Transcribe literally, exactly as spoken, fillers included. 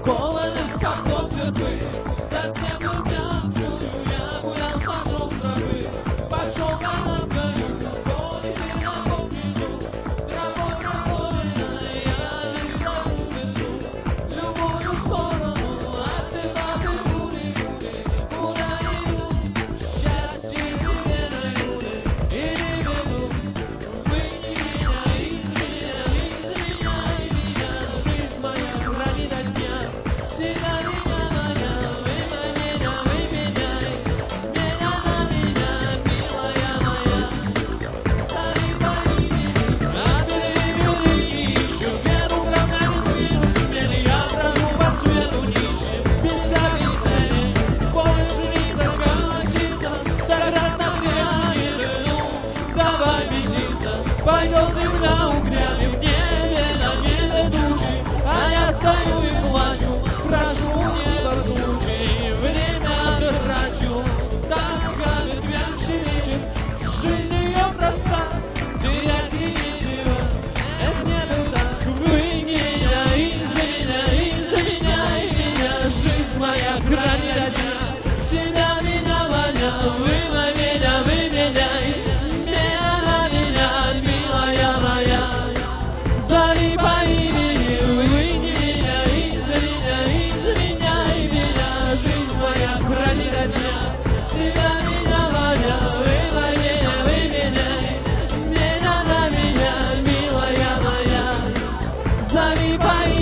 холоден, как ночь церкви. Затем влюбился, я гулял по шум травы. Пошел на краю, поле сильно внизу. Травой напоена, я иду внизу. Любую сторону, отсюда ты буди, буди. Куда иду, счастье себе найду. И не веду, вынь меня из меня, из меня, из меня. Жизнь моя хранит от дня, всегда меня моя. Вымой меня, выменяй, меня на меня, милая моя. Залипай меня, а перебери еще. Веру гробами свежу теперь, я брожу по свету нищим, без всяких целей. Помнишь ли, согласиться, тогда нагрянет, ну, давай беситься. Пойдет земля угрянет в небе, на небе души, а я стою и плачу, прошу небо случай, время трачу. Так ветвящий вечер, жизнь ее проста, терять ей нечего, это небо так. Вынь меня из меня, из меня, из меня, жизнь моя хранит от дня, себя меня моя. Вымой меня, выменяй, меня на меня, милая моя. Залипай меня, вынь меня из меня, из меня, из меня, жизнь моя хранит от дня, себя меня моя. Вымой меня, выменяй, меня на меня, милая моя. Залипай